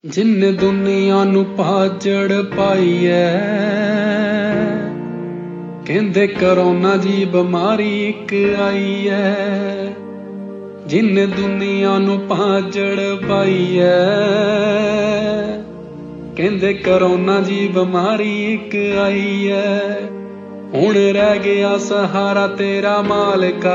जिन्ने दुनिया नू भाजड़ पाई है, कहंदे करोना जी बीमारी एक आई है। जिन्ने दुनिया नू भाजड़ पाई है, कहंदे करोना जी बीमारी एक आई है। हुण रह गया सहारा तेरा मालका,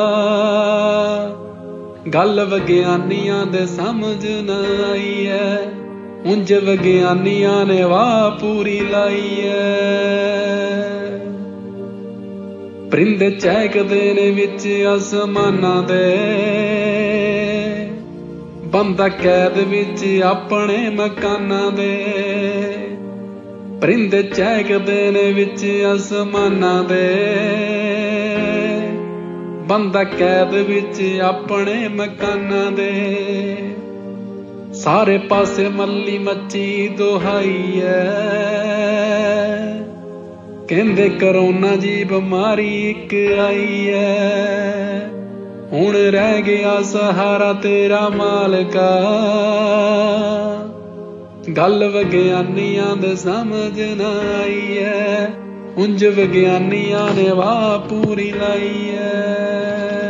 गल विग्यानियां दे समझ न आई है। उंज विग्यानियां ने वाह पूरी लाई है। परिंदे चहकदे ने विच आसमानां दे, बंदा कैद विच अपने मकानां दे। परिंदे चहकदे ने विच आसमानां दे, बंदा कैद विच अपने मकानां दे। सारे पासे मल्ली मची दुहाई है, कहंदे करोना जी बीमारी एक आई है। हुण रह गया सहारा तेरा मालका, गल विग्यानियां दे समझ न आई है। उंज विग्यानियां ने वाह पूरी लाई है।